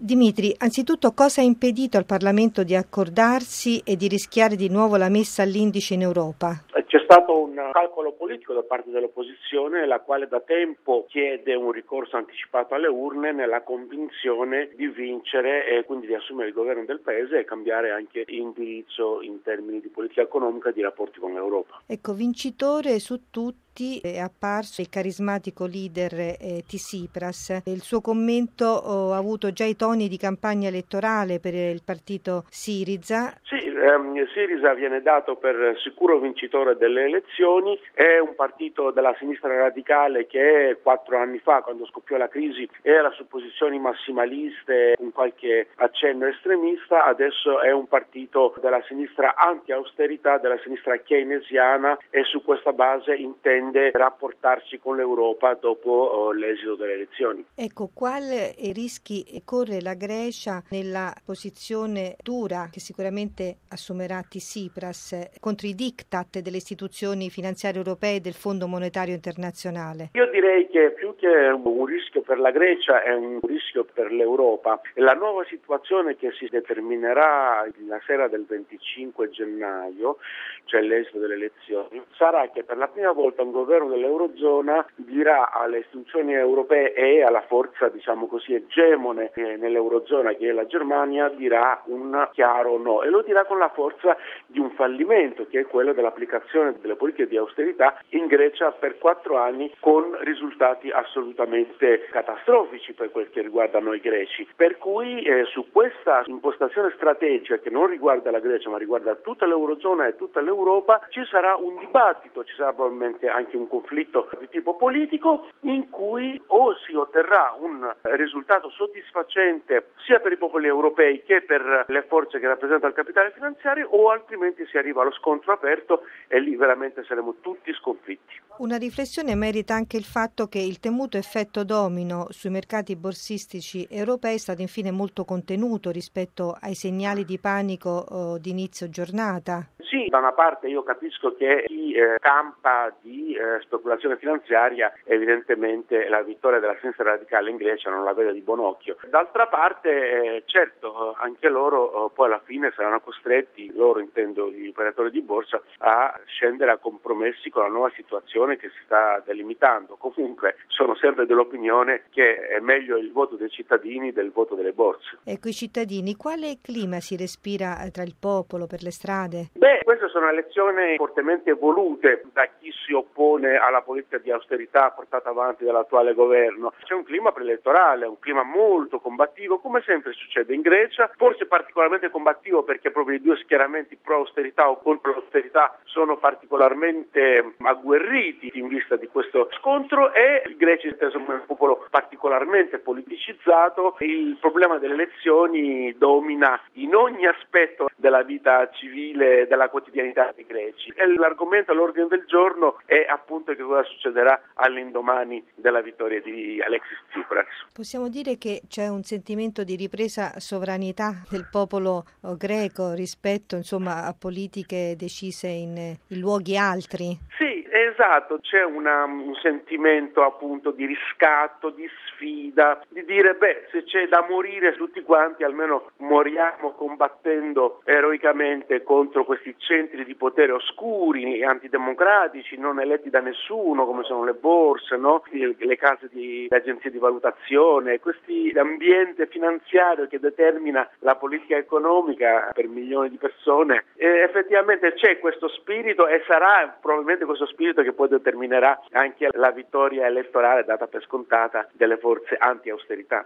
Dimitri, anzitutto cosa ha impedito al Parlamento di accordarsi e di rischiare di nuovo la messa all'indice in Europa? C'è stato un calcolo politico da parte dell'opposizione, la quale da tempo chiede un ricorso anticipato alle urne nella convinzione di vincere e quindi di assumere il governo del Paese e cambiare anche indirizzo in termini di politica economica e di rapporti con l'Europa. Ecco, vincitore su tutti è apparso il carismatico leader Tsipras. Il suo commento ha avuto già i toni di campagna elettorale per il partito Syriza. Sì, Syriza viene dato per sicuro vincitore delle elezioni, è un partito della sinistra radicale che 4 anni fa, quando scoppiò la crisi, era su posizioni massimaliste con qualche accenno estremista, adesso è un partito della sinistra anti-austerità, della sinistra keynesiana e su questa base intende rapportarsi con l'Europa dopo l'esito delle elezioni. Ecco, quali rischi corre la Grecia nella posizione dura che sicuramente assumerà Tsipras contro i diktat delle istituzioni finanziarie europee e del Fondo Monetario Internazionale? Io direi che più che un rischio per la Grecia è un rischio per l'Europa. La nuova situazione che si determinerà la sera del 25 gennaio, cioè l'esito delle elezioni, sarà che per la prima volta un governo dell'Eurozona dirà alle istituzioni europee e alla forza, diciamo così, egemone nell'Eurozona, che è la Germania, dirà un chiaro no e lo dirà con la forza di un fallimento, che è quello dell'applicazione delle politiche di austerità in Grecia per 4 anni con risultati assolutamente catastrofici per quel che riguarda noi greci. Per cui su questa impostazione strategica che non riguarda la Grecia ma riguarda tutta l'Eurozona e tutta l'Europa ci sarà un dibattito, ci sarà probabilmente anche un conflitto di tipo politico in cui o si otterrà un risultato soddisfacente sia per i popoli europei che per le forze che rappresentano il capitale finanziario o altrimenti si arriva allo scontro aperto e lì veramente saremo tutti sconfitti. Una riflessione merita anche il fatto che il temuto effetto domino sui mercati borsistici europei è stato infine molto contenuto rispetto ai segnali di panico di inizio giornata. Sì, da una parte io capisco che chi campa di speculazione finanziaria evidentemente la vittoria della sinistra radicale in Grecia non la vede di buon occhio. D'altra parte certo anche loro poi alla fine saranno costretti, loro intendo gli operatori di borsa, a scendere a compromessi con la nuova situazione che si sta delimitando. Comunque sono sempre dell'opinione che è meglio il voto dei cittadini del voto delle borse. Ecco, i cittadini, quale clima si respira tra il popolo, per le strade? Queste sono elezioni fortemente volute da chi si oppone alla politica di austerità portata avanti dall'attuale governo. C'è un clima preelettorale, un clima molto combattivo, come sempre succede in Grecia, forse particolarmente combattivo perché proprio i due schieramenti pro-austerità o contro l'austerità sono particolarmente agguerriti in vista di questo scontro e i greci sono un popolo particolarmente politicizzato. Il problema delle elezioni domina in ogni aspetto della vita civile, della quotidianità dei greci. E l'argomento all'ordine del giorno è appunto che cosa succederà all'indomani della vittoria di Alexis Tsipras. Possiamo dire che c'è un sentimento di ripresa sovranità del popolo greco rispetto a politiche decise in luoghi altri? Sì, esatto, c'è un sentimento appunto di riscatto, di sfida, di dire se c'è da morire tutti quanti almeno moriamo combattendo eroicamente contro questi centri di potere oscuri, antidemocratici, non eletti da nessuno come sono le borse, no? Le case di agenzie di valutazione, questi ambiente finanziario che determina la politica economica per milioni di persone. E effettivamente c'è questo spirito e sarà probabilmente questo spirito che poi determinerà anche la vittoria elettorale data per scontata delle forze anti-austerità.